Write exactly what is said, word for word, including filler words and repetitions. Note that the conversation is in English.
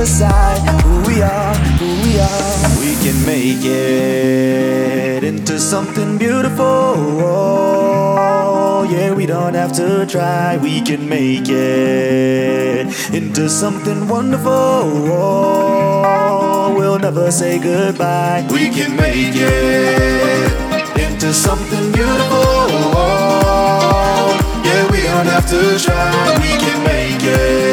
other side. Who we are, who we are. We can make it into something beautiful. Oh, yeah, we don't have to try. We can make it into something wonderful. Oh, we'll never say goodbye. We can make it into something beautiful. Oh, yeah, we don't have to try. We can make it